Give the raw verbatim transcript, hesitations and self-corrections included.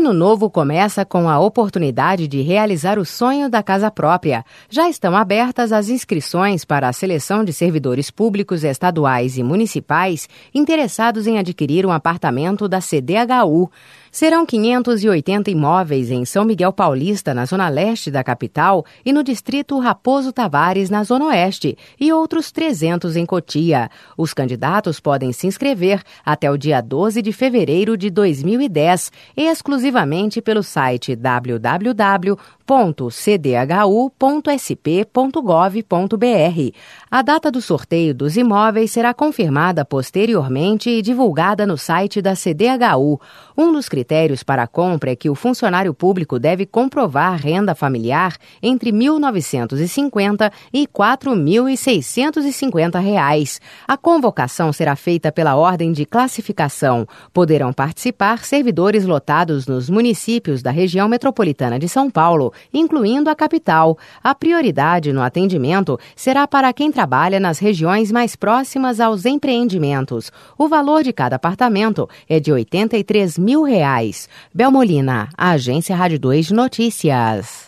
ano novo começa com a oportunidade de realizar o sonho da casa própria. Já estão abertas as inscrições para a seleção de servidores públicos estaduais e municipais interessados em adquirir um apartamento da C D H U. Serão quinhentos e oitenta imóveis em São Miguel Paulista, na zona leste da capital, e no distrito Raposo Tavares, na zona oeste, e outros trezentos em Cotia. Os candidatos podem se inscrever até o dia doze de fevereiro de dois mil e dez, exclusivamente pelo site w w w ponto c d h u ponto s p ponto gov ponto b r. A data do sorteio dos imóveis será confirmada posteriormente e divulgada no site da C D H U. Um dos critérios para a compra é que o funcionário público deve comprovar renda familiar entre mil novecentos e cinquenta e quatro mil e seiscentos e cinquenta reais. A convocação será feita pela ordem de classificação. Poderão participar servidores lotados nos municípios da região metropolitana de São Paulo, incluindo a capital. A prioridade no atendimento será para quem trabalha nas regiões mais próximas aos empreendimentos. O valor de cada apartamento é de oitenta e três mil reais. Belmolina, Agência Rádio dois de Notícias.